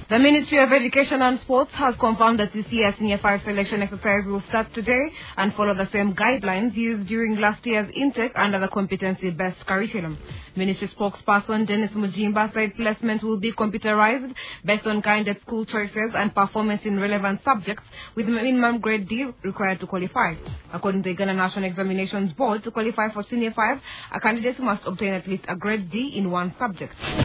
The Ministry of Education and Sports has confirmed that this year's Senior 5 selection exercise will start today and follow the same guidelines used during last year's intake under the competency-based curriculum. Ministry spokesperson Dennis Mujimba said placement will be computerized based on candidate school choices and performance in relevant subjects, with minimum grade D required to qualify. According to the Ghana National Examinations Board, to qualify for Senior 5, a candidate must obtain at least a grade D in one subject.